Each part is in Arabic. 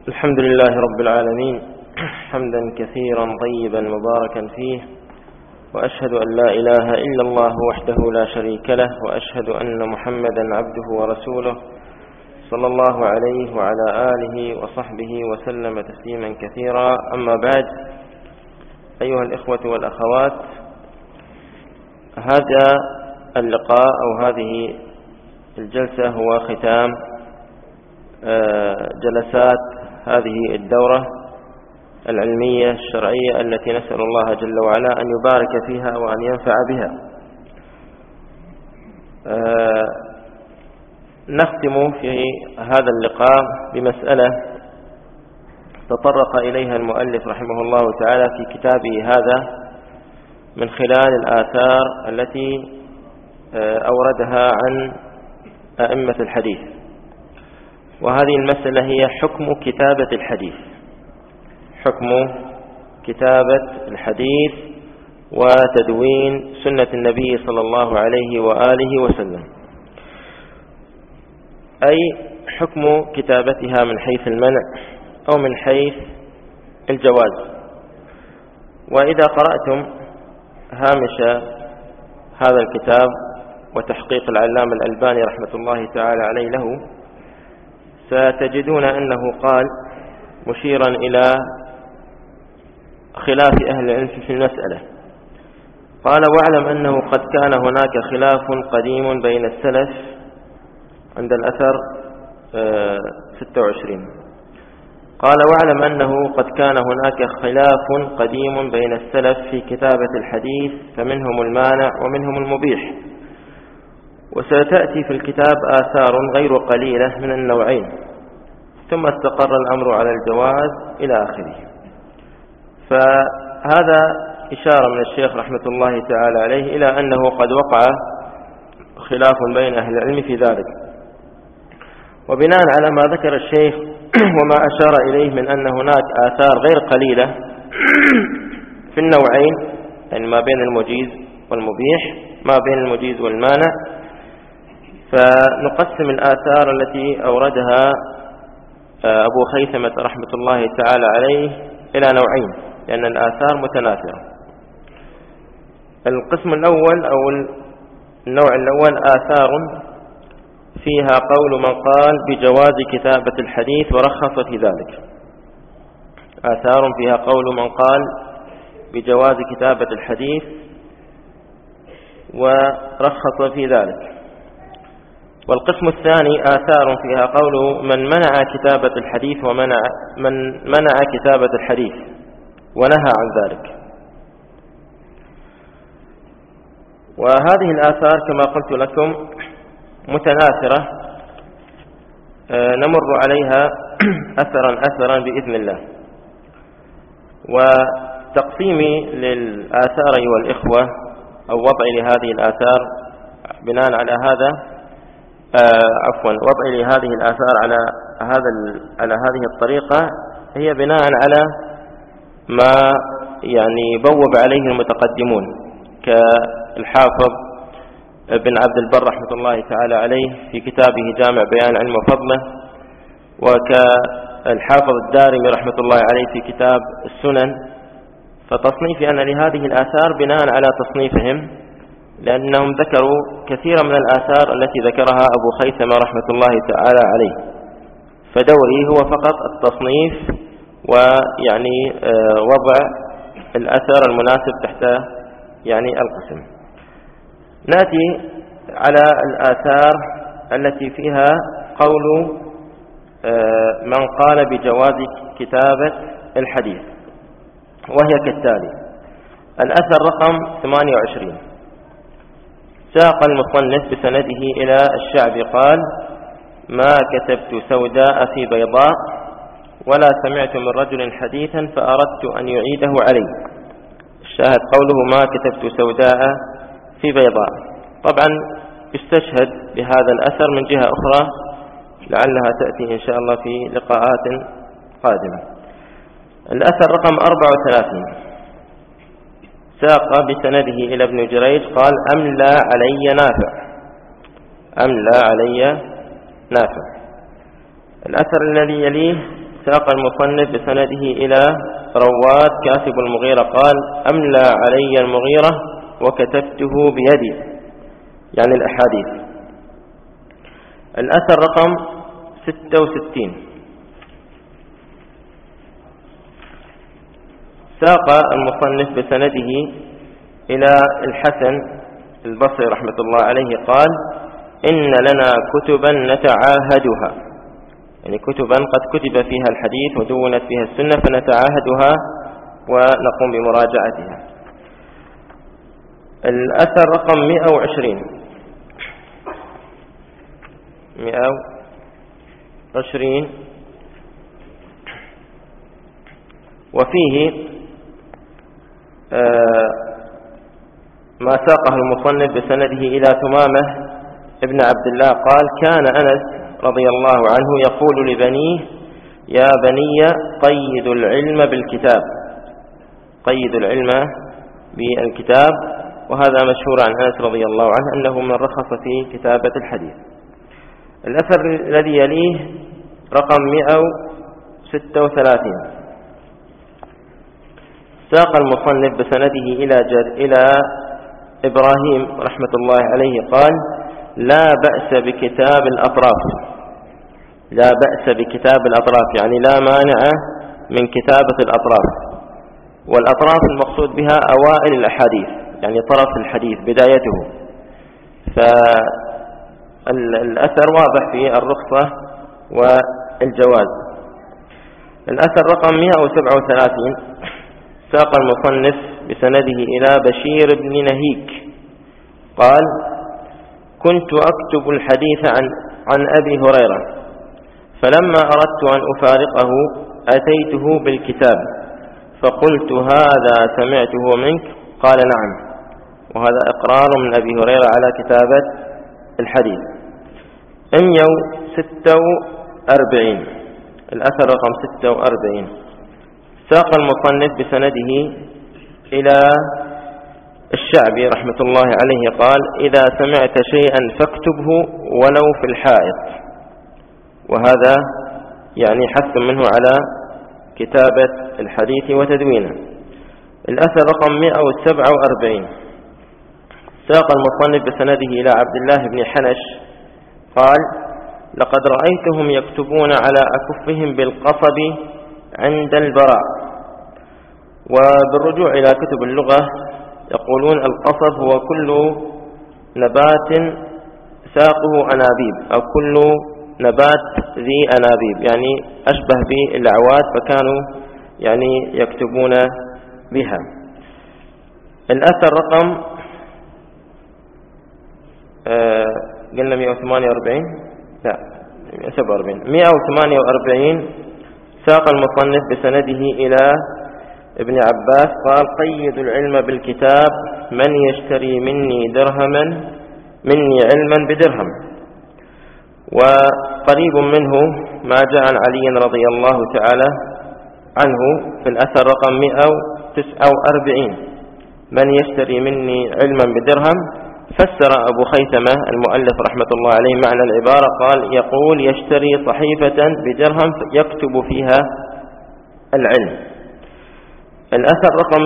الحمد لله رب العالمين، حمدا كثيرا طيبا مباركا فيه، وأشهد أن لا إله إلا الله وحده لا شريك له، وأشهد أن محمدا عبده ورسوله صلى الله عليه وعلى آله وصحبه وسلم تسليما كثيرا. أما بعد، أيها الإخوة والأخوات، هذا اللقاء أو هذه الجلسة هو ختام جلسات هذه الدورة العلمية الشرعية التي نسأل الله جل وعلا أن يبارك فيها وأن ينفع بها. نختم في هذا اللقاء بمسألة تطرق إليها المؤلف رحمه الله تعالى في كتابه هذا من خلال الآثار التي أوردها عن أئمة الحديث، وهذه المسألة هي حكم كتابة الحديث، حكم كتابة الحديث وتدوين سنة النبي صلى الله عليه وآله وسلم، أي حكم كتابتها من حيث المنع أو من حيث الجواز. وإذا قرأتم هامش هذا الكتاب وتحقيق العلامة الألباني رحمة الله تعالى عليه له، ستجدون أنه قال مشيرا إلى خلاف أهل العلم في المسألة، قال: واعلم أنه قد كان هناك خلاف قديم بين السلف، عند الأثر 26، قال: واعلم أنه قد كان هناك خلاف قديم بين السلف في كتابة الحديث، فمنهم المانع ومنهم المبيح، وستأتي في الكتاب آثار غير قليلة من النوعين، ثم استقر الأمر على الجواز إلى آخره. فهذا إشارة من الشيخ رحمة الله تعالى عليه إلى أنه قد وقع خلاف بين أهل العلم في ذلك. وبناء على ما ذكر الشيخ وما أشار إليه من أن هناك آثار غير قليلة في النوعين، يعني ما بين المجيز والمبيح، ما بين المجيز والمانع، فنقسم الآثار التي أوردها أبو خيثمة رحمة الله تعالى عليه إلى نوعين، لأن الآثار متناثرة. القسم الأول أو النوع الأول آثار فيها قول من قال بجواز كتابة الحديث ورخص في ذلك، آثار فيها قول من قال بجواز كتابة الحديث ورخص في ذلك. والقسم الثاني آثار فيها قول من منع كتابة الحديث ومن منع كتابة الحديث ونهى عن ذلك. وهذه الآثار كما قلت لكم متناثرة، نمر عليها أثرا بإذن الله. وتقسيمي للآثار أيها الإخوة أو وضعي لهذه الآثار بناء على هذا وضعي لهذه الآثار على هذه الطريقة هي بناء على ما يعني بوب عليه المتقدمون كالحافظ ابن عبد البر رحمة الله تعالى عليه في كتابه جامع بيان علم وفضله، وكالحافظ الدارمي رحمة الله عليه في كتاب السنن. فتصنيفي أن لهذه الآثار بناء على تصنيفهم، لأنهم ذكروا كثيرا من الآثار التي ذكرها أبو خيثمة رحمة الله تعالى عليه، فدوري هو فقط التصنيف ويعني وضع الأثر المناسب تحت يعني القسم. نأتي على الآثار التي فيها قول من قال بجواز كتابة الحديث، وهي كالتالي: الأثر رقم 28، ساق المصنف بسنده إلى الشعبي قال: ما كتبت سوداء في بيضاء ولا سمعت من رجل حديثا فأردت أن يعيده علي. الشاهد قوله ما كتبت سوداء في بيضاء. طبعا يستشهد بهذا الأثر من جهة أخرى لعلها تأتي إن شاء الله في لقاءات قادمة. الأثر رقم 34، ساق بسنده إلى ابن جريج قال: أملى علي نافع. الأثر الذي يليه ساق المصنف بسنده إلى رواد كاتب المغيرة قال: أملى علي المغيرة وكتبته بيدي، يعني الأحاديث. الأثر رقم 66. ساق المصنف بسنده إلى الحسن البصري رحمة الله عليه قال: إن لنا كتبا نتعاهدها، يعني كتبا قد كتب فيها الحديث ودونت فيها السنة فنتعاهدها ونقوم بمراجعتها. الأثر رقم 120. وفيه ما ساقه المصنف بسنده إلى ثمامة ابن عبد الله قال: كان أنس رضي الله عنه يقول لبنيه: يا بني قيدوا العلم بالكتاب، قيدوا العلم بالكتاب. وهذا مشهور عن أنس رضي الله عنه أنه من رخص في كتابة الحديث. الأثر الذي يليه رقم 136. ساق المصنف بسنده إلى إبراهيم رحمة الله عليه قال: لا بأس بكتاب الأطراف، لا بأس بكتاب الأطراف، يعني لا مانع من كتابة الأطراف. والأطراف المقصود بها أوائل الأحاديث، يعني طرف الحديث بدايته. فالأثر واضح في الرخصة والجواز. الأثر رقم 137. ساق المصنف بسنده إلى بشير بن نهيك قال: كنت أكتب الحديث عن أبي هريرة، فلما أردت أن أفارقه أتيته بالكتاب فقلت: هذا سمعته منك؟ قال: نعم. وهذا إقرار من أبي هريرة على كتابة الحديث. 146. الأثر رقم 46. ساق المصنف بسنده إلى الشعبي رحمة الله عليه قال: إذا سمعت شيئا فاكتبه ولو في الحائط. وهذا يعني حث منه على كتابة الحديث وتدوينه. الأثر رقم 147. ساق المصنف بسنده إلى عبد الله بن حنش قال: لقد رأيتهم يكتبون على أكفهم بالقصب عند البراء. وبالرجوع إلى كتب اللغة يقولون القصب هو كل نبات ساقه أنابيب، أو كل نبات ذي أنابيب، يعني أشبه بالأعواد، فكانوا يعني يكتبون بها. الأثر رقم قلنا 148 لا 148. ساق المصنف بسنده إلى ابن عباس قال: قيدوا العلم بالكتاب، من يشتري مني علما بدرهم. وقريب منه ما جاء عن علي رضي الله تعالى عنه في الأثر رقم 149: من يشتري مني علما بدرهم. فسر أبو خيثمة المؤلف رحمة الله عليه معنى العبارة قال: يقول يشتري صحيفة بدرهم يكتب فيها العلم. الأثر رقم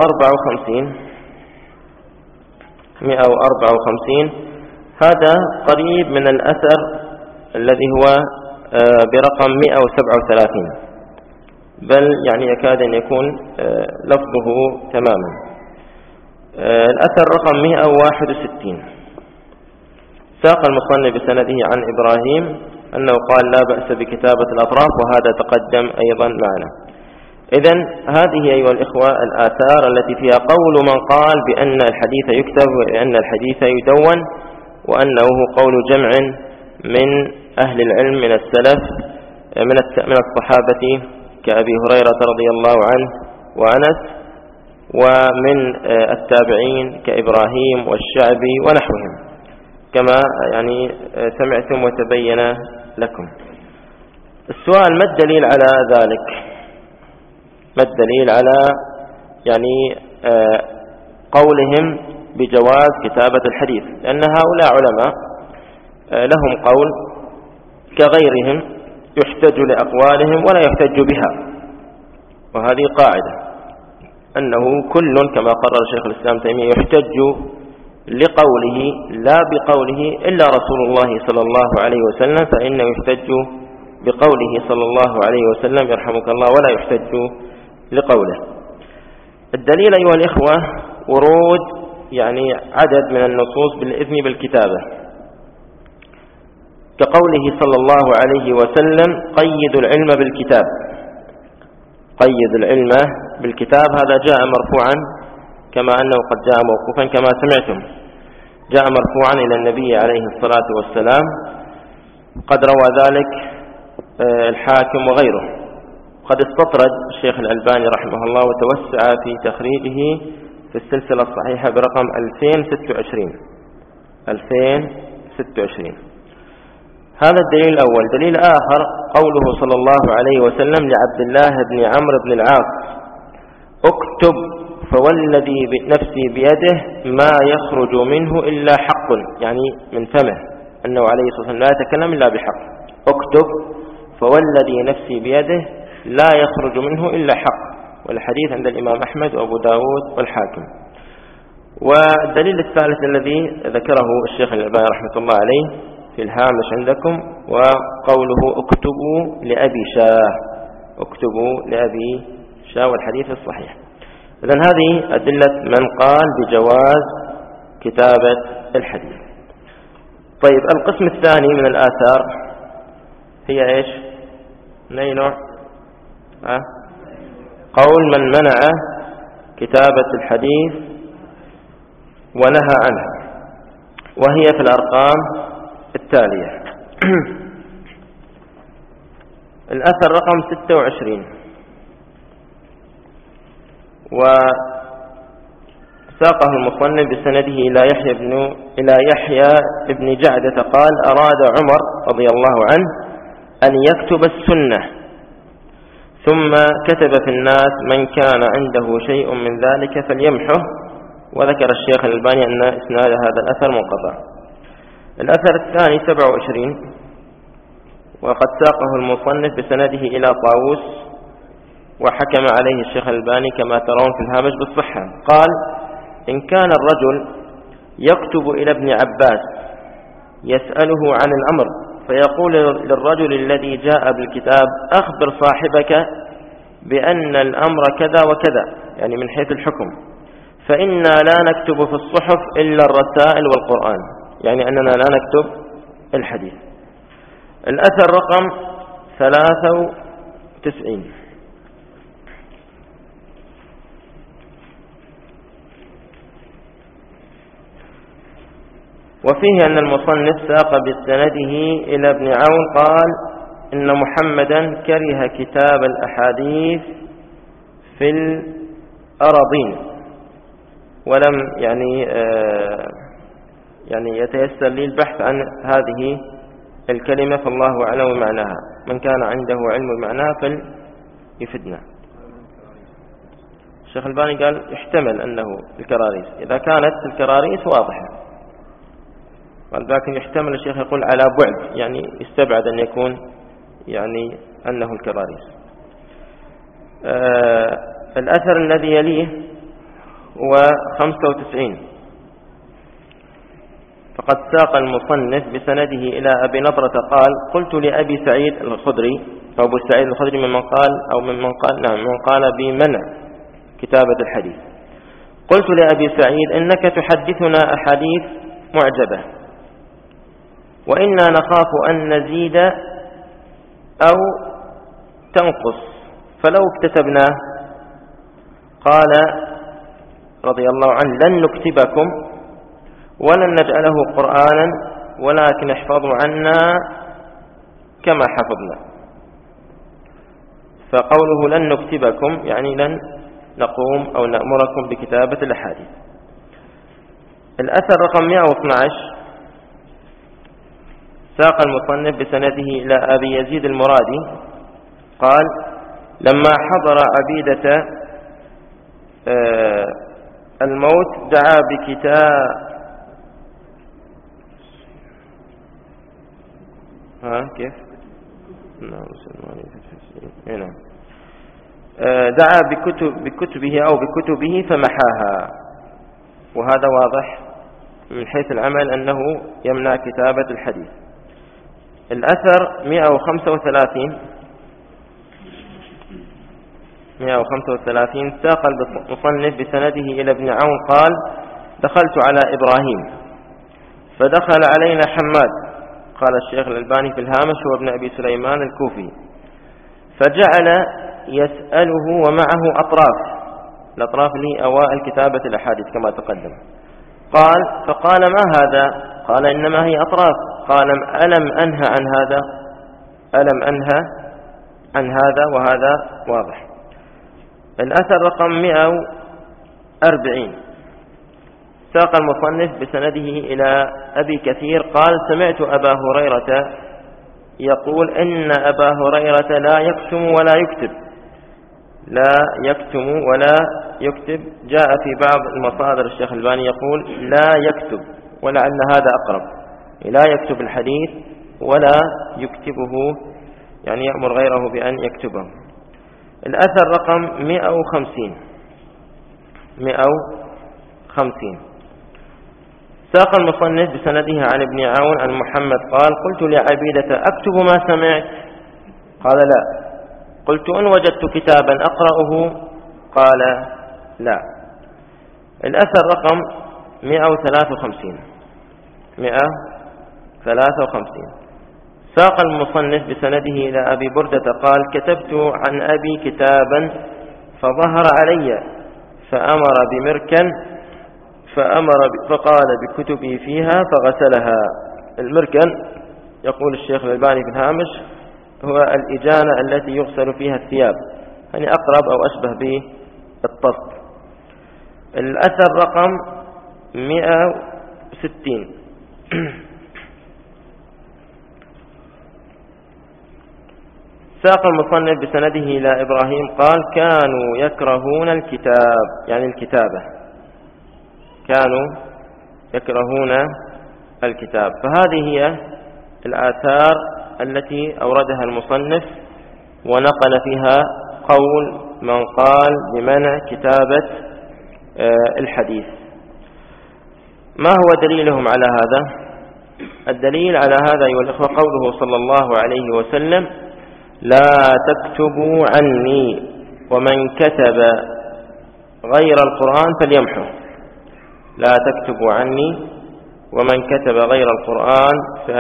154. هذا قريب من الأثر الذي هو برقم 137، بل يعني يكاد أن يكون لفظه تماما. الأثر رقم 161. ساق المصنف بسنده عن إبراهيم أنه قال: لا بأس بكتابة الأطراف، وهذا تقدم أيضا معنا. إذن هذه أيها الإخوة الآثار التي فيها قول من قال بأن الحديث يكتب وأن الحديث يدون، وأنه قول جمع من أهل العلم من السلف من الصحابة كأبي هريرة رضي الله عنه وأنس، ومن التابعين كإبراهيم والشعبي ونحوهم، كما يعني سمعتم وتبين لكم. السؤال: ما الدليل على ذلك؟ ما الدليل على يعني قولهم بجواز كتابة الحديث؟ لأن هؤلاء علماء لهم قول كغيرهم يحتج لأقوالهم ولا يحتج بها، وهذه قاعدة أنه كل كما قرر شيخ الإسلام تيمية يحتج لقوله لا بقوله إلا رسول الله صلى الله عليه وسلم، فإنه يحتج بقوله صلى الله عليه وسلم يرحمك الله ولا يحتج لقوله. الدليل أيها الإخوة ورود يعني عدد من النصوص بالإذن بالكتابة، كقوله صلى الله عليه وسلم قيدوا العلم بالكتاب. قيد العلم بالكتاب هذا جاء مرفوعا كما أنه قد جاء موقوفا كما سمعتم، جاء مرفوعا إلى النبي عليه الصلاة والسلام، قد روى ذلك الحاكم وغيره. قد استطرد الشيخ الألباني رحمه الله وتوسع في تخريجه في السلسلة الصحيحة برقم 2026. هذا الدليل الأول. دليل آخر قوله صلى الله عليه وسلم لعبد الله بن عمرو بن العاص اكتب فوالذي نفسي بيده ما يخرج منه إلا حق، يعني من فمه أنه عليه الصلاة والسلام لا يتكلم إلا بحق. اكتب فوالذي نفسي بيده لا يخرج منه إلا حق، والحديث عند الإمام أحمد وأبو داود والحاكم. والدليل الثالث الذي ذكره الشيخ الألباني رحمة الله عليه في الهامش عندكم وقوله اكتبوا لأبي شاه، اكتبوا لأبي شاه، والحديث الصحيح. إذن هذه أدلة من قال بجواز كتابة الحديث. طيب القسم الثاني من الآثار هي إيش؟ من أي نوع؟ قول من منع كتابة الحديث ونهى عنها، وهي في الأرقام التالية. الأثر رقم 26، وساقه المصنف بسنده إلى يحيى بن جعدة قال أراد عمر رضي الله عنه أن يكتب السنة، ثم كتب في الناس من كان عنده شيء من ذلك فليمحه. وذكر الشيخ الألباني أن إسناد هذا الأثر منقطع. الأثر الثاني 27، وقد ساقه المصنف بسنده إلى طاووس، وحكم عليه الشيخ الألباني كما ترون في الهامش بالصحة. قال إن كان الرجل يكتب إلى ابن عباس يسأله عن الأمر فيقول للرجل الذي جاء بالكتاب أخبر صاحبك بأن الأمر كذا وكذا، يعني من حيث الحكم، فإنا لا نكتب في الصحف إلا الرسائل والقرآن، يعني أننا لا نكتب الحديث. الأثر رقم 93، وفيه أن المصنف ساق بسنده إلى ابن عون قال إن محمدا كره كتاب الأحاديث في الأراضين، ولم يعني يتيسر لي البحث عن هذه الكلمة، فالله أعلم معناها. من كان عنده علم بمعناها فليفدنا. الشيخ الباني قال يحتمل أنه الكراريس، إذا كانت الكراريس واضحة، ولكن يحتمل الشيخ يقول على بعد، يعني يستبعد أن يكون يعني أنه الكراريس. الأثر الذي يليه هو 95، فقد ساق المصنف بسنده إلى أبي نضرة قال قلت لأبي سعيد الخدري، أو أبو سعيد الخدري ممن قال بمنع كتابة الحديث، قلت لأبي سعيد إنك تحدثنا أحاديث معجبة وإنا نخاف أن نزيد أو تنقص فلو اكتتبناه. قال رضي الله عنه لن نكتبكم ولن نجعله قرآنا ولكن احفظوا عنا كما حفظنا. فقوله لن نكتبكم يعني لن نقوم أو نأمركم بكتابة الأحاديث. الأثر رقم 112 ساق المصنف بسنده إلى أبي يزيد المرادي قال لما حضر عبيدة الموت دعا بكتاب كيف نعم. دعا بكتبه أو بكتبه فمحاها، وهذا واضح من حيث العمل أنه يمنع كتابة الحديث. الأثر 135 ساق المصنف بسنده إلى ابن عون قال: دخلت على إبراهيم فدخل علينا حماد، قال الشيخ الألباني في الهامش هو ابن أبي سليمان الكوفي، فجعل يسأله ومعه الأطراف لي أوائل كتابة الأحاديث كما تقدم. فقال: ما هذا؟ قال: إنما هي أطراف. قال: ألم أنهى عن هذا وهذا واضح. الأثر رقم 140 ساق المصنف بسنده إلى أبي كثير قال: سمعت أبا هريرة يقول إن أبا هريرة لا يكتم ولا يكتب. جاء في بعض المصادر الشيخ الألباني يقول لا يكتب، ولعل هذا أقرب، لا يكتب الحديث ولا يكتبه، يعني يأمر غيره بأن يكتبه. الأثر رقم 150 ساق المصنف بسنده عن ابن عون عن محمد قال: قلت لعبيدة: أكتب ما سمعت؟ قال: لا. قلت: إن وجدت كتابا أقرأه؟ قال: لا. الأثر رقم 153 ساق المصنف بسنده إلى أبي بردة قال: كتبت عن أبي كتابا فظهر علي فأمر بمركن فقال بكتبي فيها فغسلها. المركن يقول الشيخ الألباني في الهامش هو الإجانة التي يغسل فيها الثياب، يعني أقرب أو أشبه بالطست. الأثر رقم 160 ساق المصنف بسنده إلى إبراهيم قال: كانوا يكرهون الكتاب، يعني الكتابة، كانوا يكرهون الكتاب. فهذه هي الآثار التي أوردها المصنف ونقل فيها قول من قال بمنع كتابة الحديث. ما هو دليلهم على هذا؟ الدليل على هذا أيها الأخوة قوله صلى الله عليه وسلم: لا تكتبوا عني، ومن كتب غير القرآن فليمحه. لا تكتبوا عني، ومن كتب غير القرآن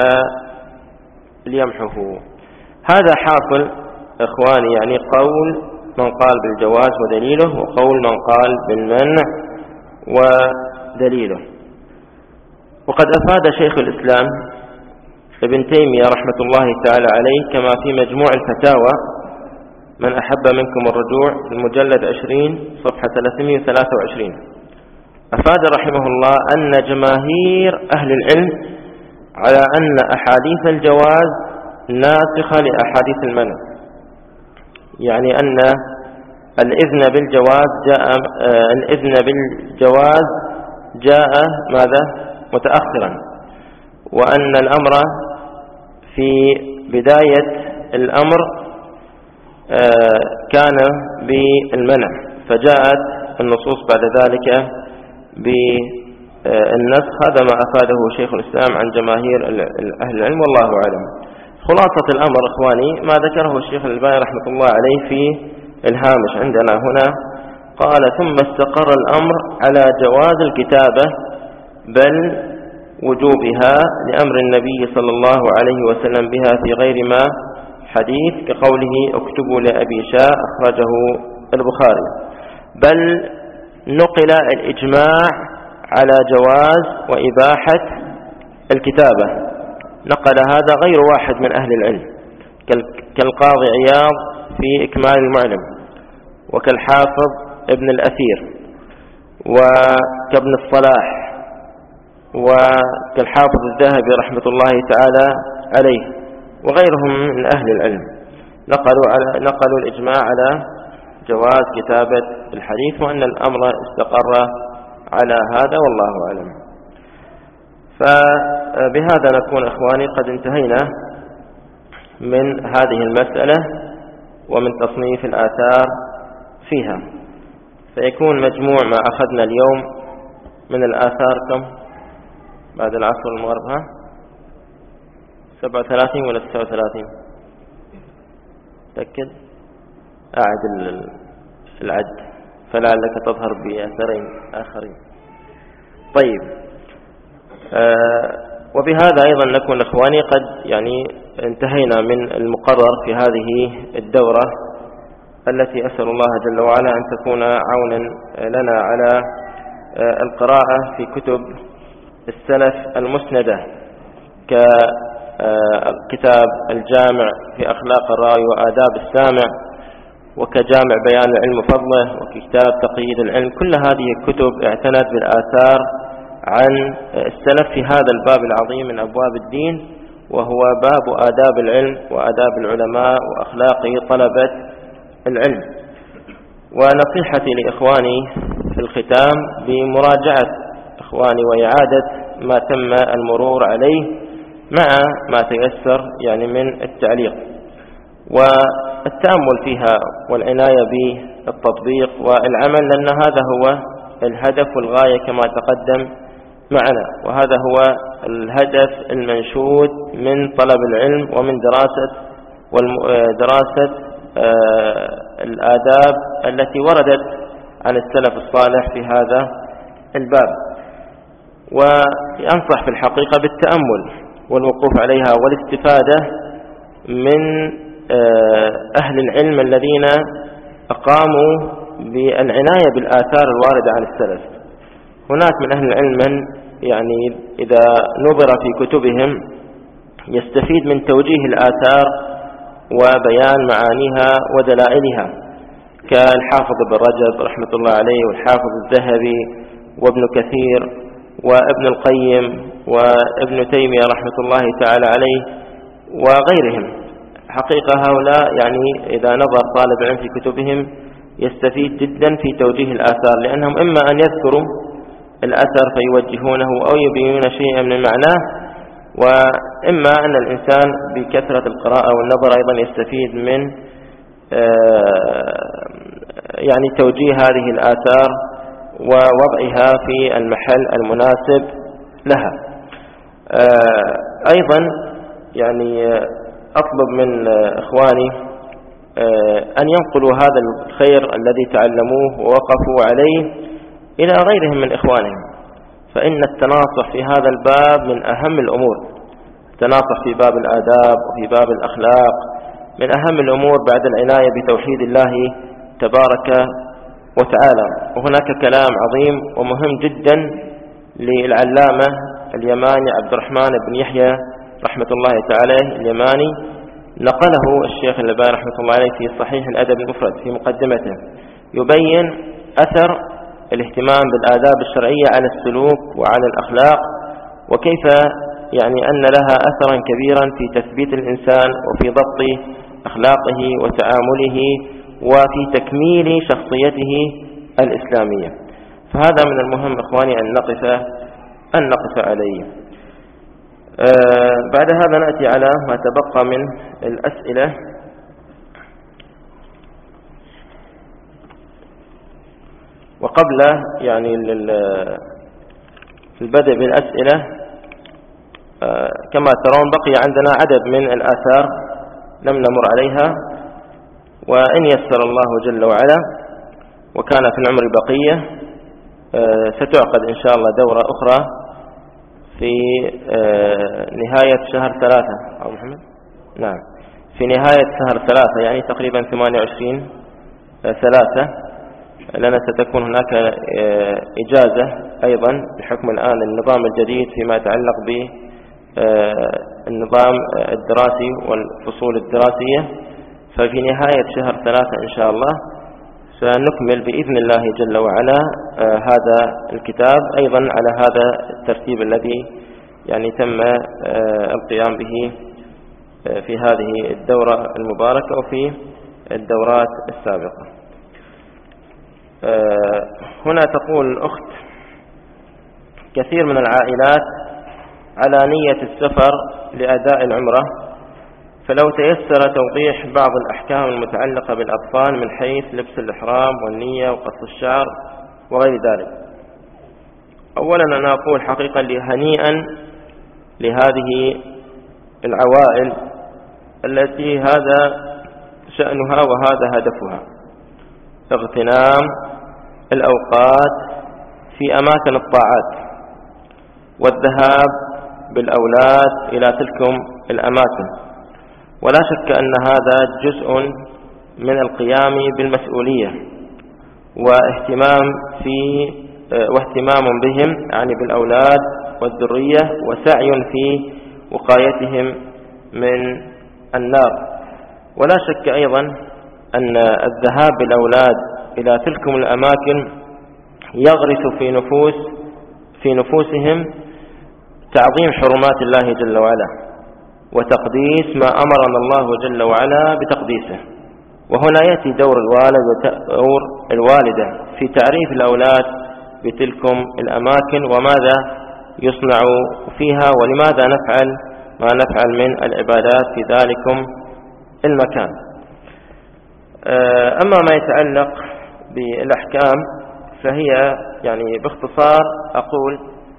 فليمحه. هذا حاصل إخواني، يعني قول من قال بالجواز ودليله، وقول من قال بالمنع ودليله. وقد أفاد شيخ الإسلام ابن تيمية رحمة الله تعالى عليه كما في مجموع الفتاوى، من أحب منكم الرجوع في المجلد 20 صفحة 323، أفاد رحمه الله أن جماهير أهل العلم على أن أحاديث الجواز ناسخة لأحاديث المنع، يعني أن الإذن بالجواز جاء ماذا؟ متأخرا، وأن الأمر في بداية الأمر كان بالمنع، فجاءت النصوص بعد ذلك بالنسخ. هذا ما أفاده شيخ الإسلام عن جماهير أهل العلم، والله أعلم. خلاصة الأمر إخواني ما ذكره الشيخ الألباني رحمة الله عليه في الهامش عندنا هنا، قال: ثم استقر الأمر على جواز الكتابة بل وجوبها لأمر النبي صلى الله عليه وسلم بها في غير ما حديث، كقوله: اكتبوا لأبي شاء أخرجه البخاري. بل نقل الإجماع على جواز وإباحة الكتابة، نقل هذا غير واحد من أهل العلم، كالقاضي عياض في إكمال المعلم، وكالحافظ ابن الأثير، وكابن الصلاح، وكالحافظ الذهبي رحمة الله تعالى عليه، وغيرهم من أهل العلم، نقلوا الإجماع على جواز كتابة الحديث، وأن الأمر استقر على هذا، والله أعلم. فبهذا نكون إخواني قد انتهينا من هذه المسألة ومن تصنيف الآثار فيها. فيكون مجموع ما أخذنا اليوم من الآثار كم بعد العصر والمغرب؟ 37 ولا 39؟ تأكد أعد العد فلعلك تظهر بأثرين آخرين. طيب، وبهذا أيضا نكون إخواني قد انتهينا من المقرر في هذه الدورة التي أسأل الله جل وعلا أن تكون عونا لنا على القراءة في كتب السلف المسندة ككتاب الجامع في أخلاق الراوي وآداب السامع، وكجامع بيان العلم وفضله، وكتاب تقييد العلم. كل هذه الكتب اعتنت بالآثار عن السلف في هذا الباب العظيم من أبواب الدين، وهو باب آداب العلم وآداب العلماء وأخلاق طلبة العلم. ونصيحتي لإخواني في الختام بمراجعة إخواني وإعادة ما تم المرور عليه مع ما تيسر من التعليق والتأمل فيها والعناية بالتطبيق والعمل، لأن هذا هو الهدف والغاية كما تقدم معنا، وهذا هو الهدف المنشود من طلب العلم ومن دراسة الآداب التي وردت عن السلف الصالح في هذا الباب. وينصح في الحقيقة بالتأمل والوقوف عليها والاستفادة من أهل العلم الذين أقاموا بالعناية بالآثار الواردة عن السلف. هناك من أهل العلم من إذا نظر في كتبهم يستفيد من توجيه الآثار وبيان معانيها ودلائلها، كالحافظ ابن رجب رحمة الله عليه، والحافظ الذهبي، وابن كثير، وابن القيم، وابن تيمية رحمة الله تعالى عليه، وغيرهم. حقيقة هؤلاء إذا نظر طالب علم في كتبهم يستفيد جدا في توجيه الآثار، لأنهم إما أن يذكروا الأثر فيوجهونه أو يبينون شيئا من معناه، وإما أن الإنسان بكثرة القراءة والنظر أيضا يستفيد من توجيه هذه الآثار ووضعها في المحل المناسب لها. أيضا أطلب من إخواني أن ينقلوا هذا الخير الذي تعلموه ووقفوا عليه إلى غيرهم من إخوانهم، فإن التناصح في هذا الباب من أهم الأمور. التناصح في باب الآداب وفي باب الأخلاق من أهم الأمور بعد العناية بتوحيد الله تبارك وتعالى. وهناك كلام عظيم ومهم جدا للعلامة اليماني عبد الرحمن بن يحيى رحمة الله تعالى اليماني، نقله الشيخ الألباني رحمة الله عليه في صحيح الأدب المفرد في مقدمته، يبين أثر الاهتمام بالآداب الشرعية على السلوك وعلى الأخلاق، وكيف أن لها أثرا كبيرا في تثبيت الإنسان وفي ضبط أخلاقه وتعامله وفي تكميل شخصيته الإسلامية. فهذا من المهم إخواني أن نقف عليه. بعد هذا نأتي على ما تبقى من الأسئلة. وقبل البدء بالأسئلة كما ترون بقي عندنا عدد من الآثار لم نمر عليها، وإن يسر الله جل وعلا وكان في العمر بقية ستعقد إن شاء الله دورة أخرى في نهاية شهر 3 أو محمد؟ نعم، في نهاية شهر 3 تقريبا 28/3، لأن ستكون هناك إجازة أيضا بحكم الآن النظام الجديد فيما يتعلق بالنظام الدراسي والفصول الدراسية. ففي نهاية شهر 3 إن شاء الله سنكمل بإذن الله جل وعلا هذا الكتاب أيضا على هذا الترتيب الذي تم القيام به في هذه الدورة المباركة وفي الدورات السابقة. هنا تقول الأخت: كثير من العائلات على نية السفر لأداء العمرة فلو تيسر توضيح بعض الأحكام المتعلقة بالأطفال من حيث لبس الإحرام والنية وقص الشعر وغير ذلك. أولا أنا أقول حقيقة هنيئا لهذه العوائل التي هذا شأنها وهذا هدفها، اغتنام الأوقات في أماكن الطاعات والذهاب بالأولاد إلى تلكم الأماكن، ولا شك أن هذا جزء من القيام بالمسؤولية واهتمام بهم يعني بالأولاد والذرية، وسعي في وقايتهم من النار. ولا شك أيضا أن الذهاب بالأولاد إلى تلكم الأماكن يغرس في نفوسهم تعظيم حرمات الله جل وعلا وتقديس ما أمرنا الله جل وعلا بتقديسه. وهنا يأتي دور الوالد ودور الوالدة في تعريف الأولاد بتلكم الأماكن وماذا يصنع فيها ولماذا نفعل ما نفعل من العبادات في ذلكم المكان. أما ما يتعلق بالأحكام فهي يعني باختصار أقول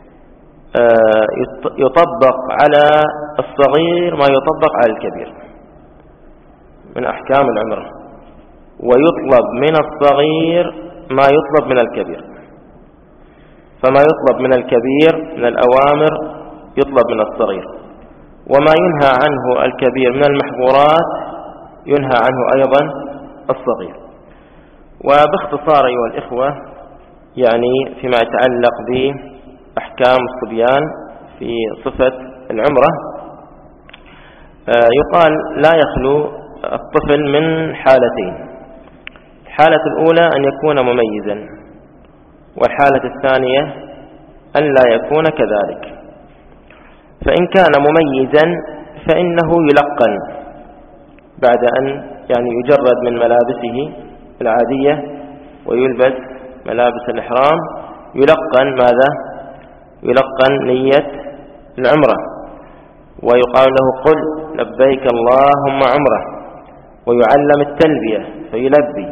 يطبق على الصغير ما يطبق على الكبير من أحكام العمرة، ويطلب من الصغير ما يطلب من الكبير، فما يطلب من الكبير من الأوامر يطلب من الصغير، وما ينهى عنه الكبير من المحظورات ينهى عنه أيضا الصغير. وباختصار أيها الإخوة يعني فيما يتعلق بأحكام الصبيان في صفة العمرة، يقال لا يخلو الطفل من حالتين: الحالة الأولى أن يكون مميزا، والحالة الثانية أن لا يكون كذلك. فإن كان مميزا فإنه يلقن بعد أن يعني يجرد من ملابسه العادية ويلبس ملابس الإحرام، يلقن ماذا؟ يلقن نية العمرة، ويقال له قل لبيك اللهم عمرة، ويعلم التلبية فيلبي.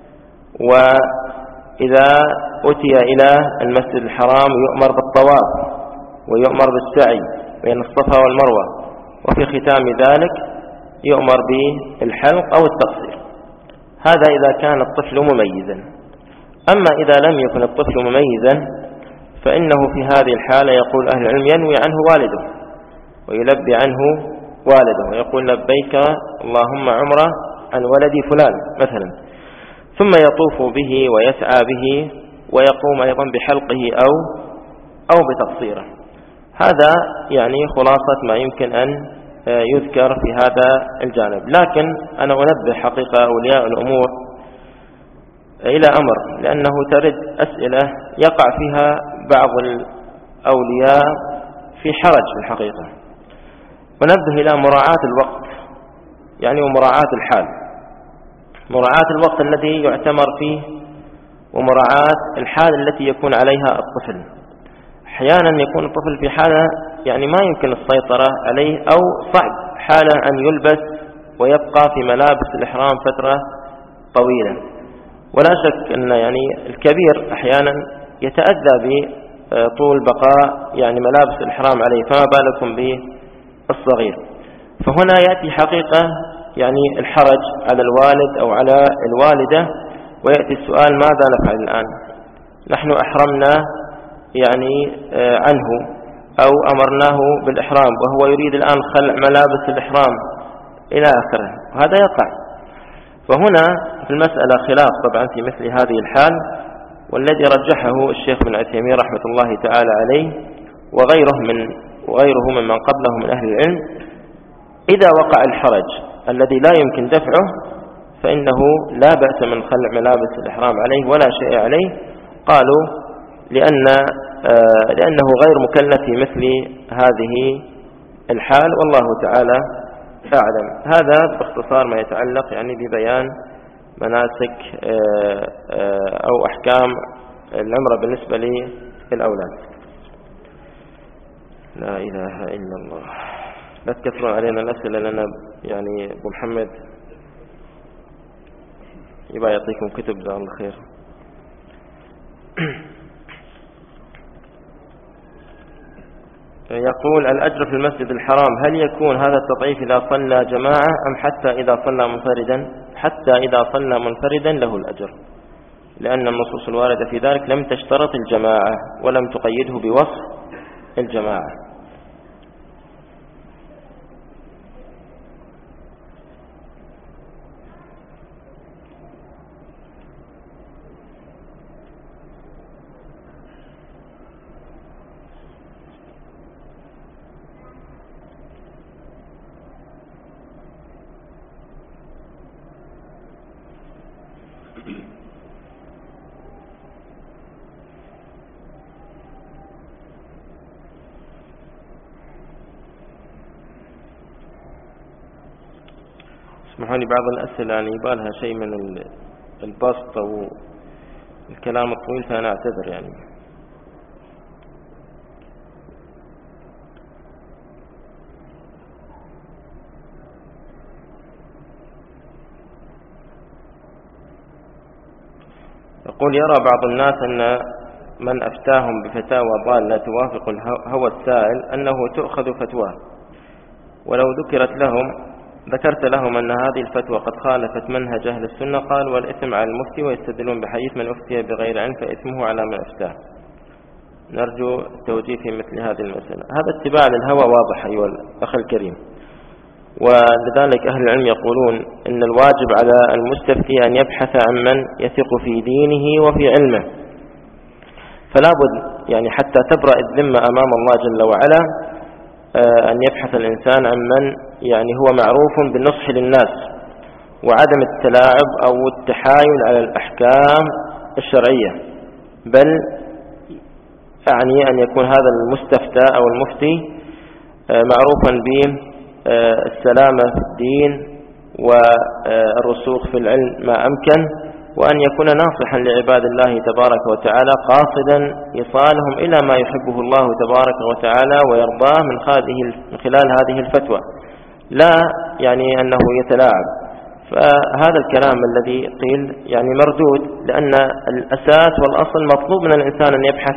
وإذا أتي إلى المسجد الحرام يؤمر بالطواف ويؤمر بالسعي بين الصفا والمروة، وفي ختام ذلك يؤمر بالحلق أو التقصير. هذا إذا كان الطفل مميزا. أما إذا لم يكن الطفل مميزا فإنه في هذه الحالة يقول أهل العلم ينوي عنه والده ويلبي عنه والده ويقول لبيك اللهم عمرة عن ولدي فلان مثلا، ثم يطوف به ويسعى به ويقوم أيضا بحلقه أو بتقصيره. هذا يعني خلاصة ما يمكن أن يذكر في هذا الجانب. لكن أنا أنبه حقيقة أولياء الأمور إلى أمر، لأنه ترد أسئلة يقع فيها بعض الأولياء في حرج في الحقيقة. ونبه إلى مراعاة الوقت يعني ومراعاة الحال، مراعاة الوقت الذي يعتمر فيه ومراعاة الحال التي يكون عليها الطفل. أحيانا يكون الطفل في حالة يعني ما يمكن السيطرة عليه، أو صعب حالة أن يلبس ويبقى في ملابس الإحرام فترة طويلة. ولا شك أن يعني الكبير أحيانا يتأذى بطول بقاء يعني ملابس الإحرام عليه، فما بالكم بالصغير. فهنا يأتي حقيقة يعني الحرج على الوالد أو على الوالدة، ويأتي السؤال ماذا نفعل الآن؟ نحن أحرمنا يعني عنه أو أمرناه بالإحرام وهو يريد الآن خلع ملابس الإحرام إلى آخره، وهذا يقع. فهنا في المسألة خلاف طبعا في مثل هذه الحال، والذي رجحه الشيخ بن عثيمين رحمة الله تعالى عليه وغيره ممن قبله من أهل العلم، إذا وقع الحرج الذي لا يمكن دفعه فإنه لا بأس من خلع ملابس الإحرام عليه ولا شيء عليه. قالوا لأنه غير مكلف في مثل هذه الحال، والله تعالى أعلم. هذا باختصار ما يتعلق يعني ببيان مناسك أو أحكام العمرة بالنسبة للأولاد. لا إله إلا الله. لا تكثرون علينا الأسئلة، لأن يعني أبو محمد يبقى يعطيكم كتب جزاه الله خير. يقول: الأجر في المسجد الحرام هل يكون هذا التضعيف إذا صلى جماعة أم حتى إذا صلى منفردا؟ حتى إذا صلى منفردا له الأجر، لأن النصوص الواردة في ذلك لم تشترط الجماعة ولم تقيده بوصف الجماعة. اسمحوني، بعض الأسئلة يعني يبالها شيء من البسط أو الكلام الطويل، فأنا أعتذر يعني. يقول: يرى بعض الناس أن من أفتاهم بفتاوى ضالة توافق الهوى السائل أنه تؤخذ فتواه، ولو ذكرت لهم أن هذه الفتوى قد خالفت منهج أهل السنة، قال: والإثم على المفتي، ويستدلون بحديث من أفتي بغير علم فإثمه على من أفتاه. نرجو التوجيه في مثل هذه المسألة. هذا اتباع للهوى واضح أيها الأخ الكريم، ولذلك أهل العلم يقولون إن الواجب على المستفتي أن يبحث عن من يثق في دينه وفي علمه، فلا بد يعني حتى تبرأ الذمة أمام الله جل وعلا أن يبحث الإنسان عن من يعني هو معروف بالنصح للناس وعدم التلاعب أو التحايل على الأحكام الشرعية، بل يعني أن يكون هذا المستفتى أو المفتي معروفا بالسلامة في الدين والرسوخ في العلم ما أمكن، وأن يكون ناصحا لعباد الله تبارك وتعالى قاصدا إيصالهم إلى ما يحبه الله تبارك وتعالى ويرضاه من خلال هذه الفتوى، لا يعني أنه يتلاعب. فهذا الكلام الذي قيل يعني مردود، لأن الأساس والأصل مطلوب من الإنسان أن يبحث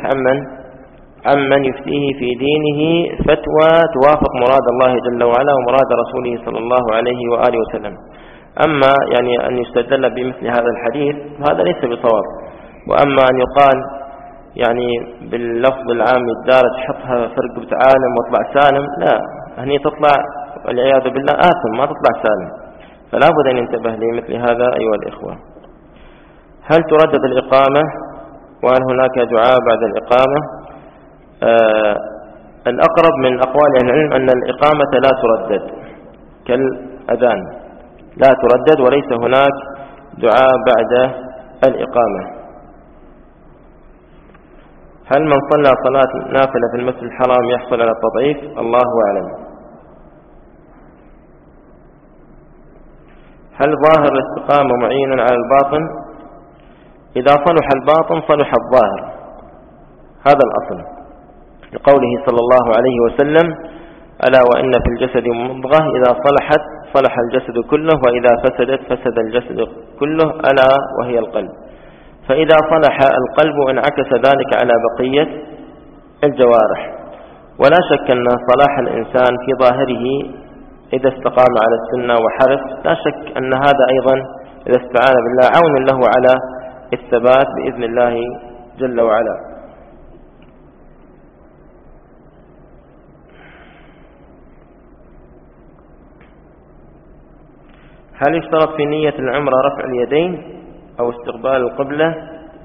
عن من يفتيه في دينه فتوى توافق مراد الله جل وعلا ومراد رسوله صلى الله عليه وآله وسلم. أما يعني أن يستدل بمثل هذا الحديث هذا ليس بصواب. وأما أن يقال يعني باللفظ العام الدارج حطها فرق بتعالم واطلع سالم، لا، هني تطلع والعياذ بالله آثم، ما تطلع سالم. فلا بد أن ينتبه لمثل هذا أيها الإخوة. هل تردد الإقامة؟ وهل هناك دعاء بعد الإقامة؟ الأقرب من أقوال أهل العلم أن الإقامة لا تردد كالأذان، لا تردد وليس هناك دعاء بعد الإقامة. هل من صلى صلاة نافلة في المسجد الحرام يحصل على التضعيف؟ الله أعلم. هل ظاهر الاستقامة معين على الباطن؟ إذا صلح الباطن صلح الظاهر، هذا الأصل، لقوله صلى الله عليه وسلم: ألا وإن في الجسد مضغة إذا صلحت صلح الجسد كله وإذا فسدت فسد الجسد كله، ألا وهي القلب. فإذا صلح القلب انعكس ذلك على بقية الجوارح. ولا شك أن صلاح الإنسان في ظاهره إذا استقام على السنة وحرص، لا شك أن هذا أيضا إذا استعان بالله عون له على الثبات بإذن الله جل وعلا. هل يشترط في نية العمرة رفع اليدين أو استقبال القبلة؟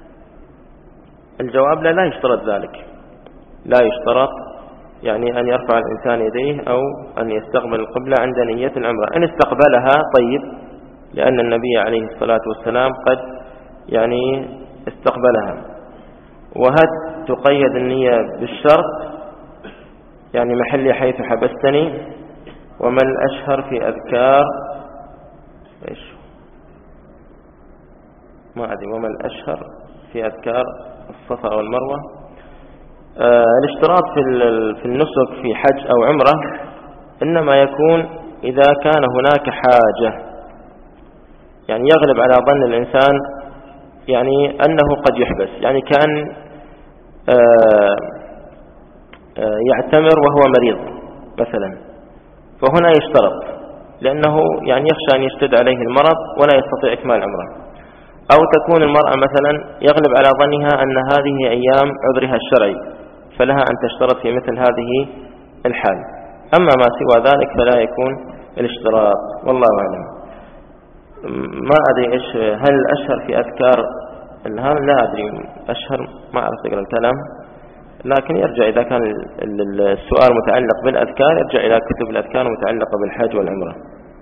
الجواب لا يشترط ذلك، لا يشترط يعني أن يرفع الإنسان يديه أو أن يستقبل القبلة عند نية العمرة. إن استقبلها طيب، لأن النبي عليه الصلاة والسلام قد يعني استقبلها. وهل تقيد النية بالشرط؟ يعني محلي حيث حبستني، وما الأشهر في أذكار وما الأشهر في أذكار الصفا والمروة. الاشتراط في النسك في حج أو عمرة إنما يكون إذا كان هناك حاجة، يعني يغلب على ظن الإنسان يعني أنه قد يحبس، يعني كان يعتمر وهو مريض مثلا، فهنا يشترط لأنه يعني يخشى أن يشتد عليه المرض ولا يستطيع إكمال عمره. أو تكون المرأة مثلا يغلب على ظنها أن هذه أيام عذرها الشرعي فلها أن تشترط في مثل هذه الحال. أما ما سوى ذلك فلا يكون الاشتراط، والله أعلم. ما أدري إيش، هل أشهر في أذكار الهام؟ لا أدري، أشهر ما أعرف أقرأ الكلام، لكن يرجع إذا كان السؤال متعلق بالأذكار يرجع إلى كتب الأذكار المتعلقة بالحج والعمرة.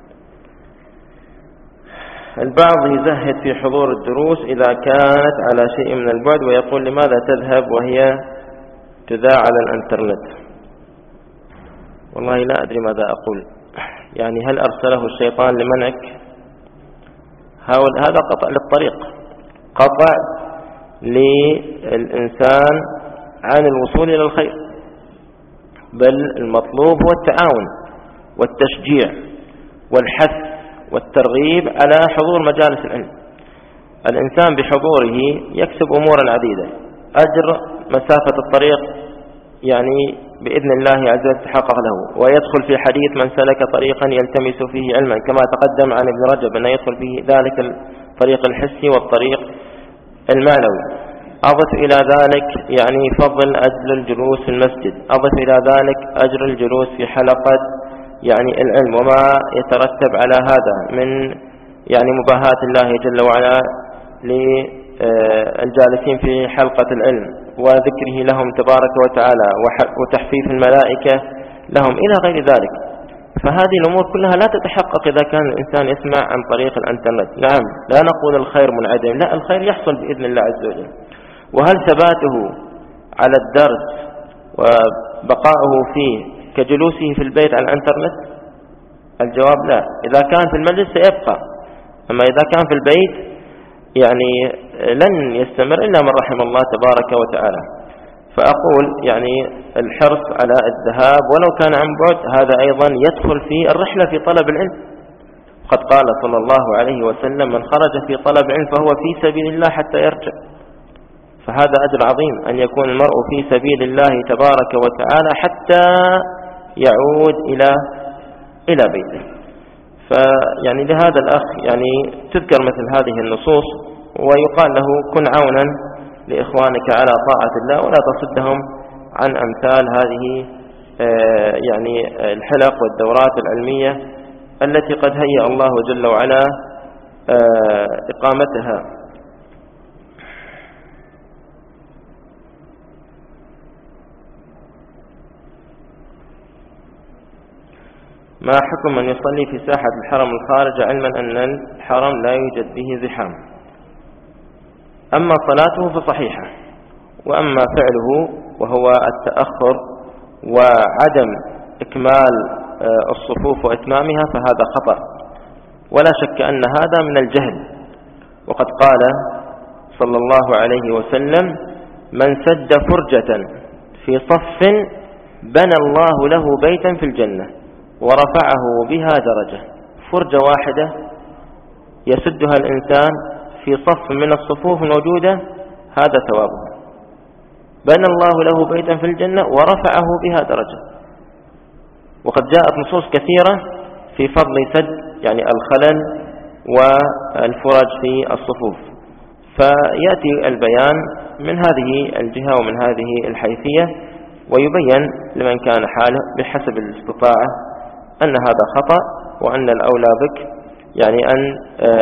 البعض يزهد في حضور الدروس إذا كانت على شيء من البعد، ويقول لماذا تذهب وهي تذاع على الانترنت؟ والله لا أدري ماذا أقول، يعني هل أرسله الشيطان لمنعك؟ هذا قطع للطريق، قطع للإنسان عن الوصول إلى الخير، بل المطلوب هو التعاون والتشجيع والحث والترغيب على حضور مجالس العلم. الإنسان بحضوره يكسب أمورا عديدة، أجر مسافة الطريق يعني بإذن الله عز وجل تحقق له، ويدخل في حديث من سلك طريقا يلتمس فيه علما، كما تقدم عن ابن رجب أن يدخل فيه ذلك الطريق الحسي والطريق المعنوي. أضف إلى ذلك يعني فضل أجر الجلوس في المسجد، أضف إلى ذلك أجر الجلوس في حلقة يعني العلم وما يترتب على هذا من يعني مباهاة الله جل وعلا للجالسين في حلقة العلم وذكره لهم تبارك وتعالى وتحفيف الملائكة لهم إلى غير ذلك. فهذه الأمور كلها لا تتحقق إذا كان الإنسان يسمع عن طريق الانترنت. نعم، لا نقول الخير منعدم، لا، الخير يحصل بإذن الله عز وجل. وهل ثباته على الدرس وبقاؤه فيه كجلوسه في البيت على الانترنت؟ الجواب لا. إذا كان في المجلس سيبقى، أما إذا كان في البيت يعني لن يستمر إلا من رحم الله تبارك وتعالى. فأقول يعني الحرص على الذهاب ولو كان عن بعد، هذا أيضا يدخل في الرحلة في طلب العلم. قد قال صلى الله عليه وسلم: من خرج في طلب علم فهو في سبيل الله حتى يرجع. فهذا أجر عظيم أن يكون المرء في سبيل الله تبارك وتعالى حتى يعود إلى بيته. فيعني لهذا الأخ يعني تذكر مثل هذه النصوص ويقال له: كن عونا لإخوانك على طاعة الله ولا تصدهم عن أمثال هذه يعني الحلق والدورات العلمية التي قد هيأ الله جل وعلا إقامتها. ما حكم من يصلي في ساحة الحرم الخارج علما أن الحرم لا يوجد به زحام؟ أما صلاته فصحيحة، وأما فعله وهو التأخر وعدم إكمال الصفوف وإتمامها فهذا خطأ، ولا شك أن هذا من الجهل. وقد قال صلى الله عليه وسلم: من سد فرجة في صف بنى الله له بيتا في الجنة ورفعه بها درجة. فرجة واحدة يسدها الإنسان في صف من الصفوف الموجودة هذا ثوابه، بنى الله له بيتا في الجنة ورفعه بها درجة. وقد جاءت نصوص كثيرة في فضل سد يعني الخلل والفرج في الصفوف، فيأتي البيان من هذه الجهة ومن هذه الحيثية، ويبين لمن كان حاله بحسب الاستطاعة أن هذا خطأ، وأن الأولى بك يعني أن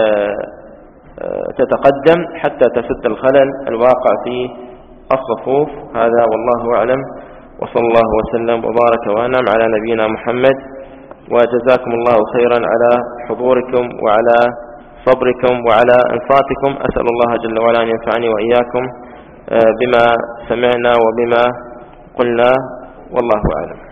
تتقدم حتى تسد الخلل الواقع في الصفوف. هذا والله أعلم، وصلى الله وسلم وبارك وأنعم على نبينا محمد. وجزاكم الله خيرا على حضوركم وعلى صبركم وعلى انصاتكم. أسأل الله جل وعلا أن ينفعني وإياكم بما سمعنا وبما قلنا، والله أعلم.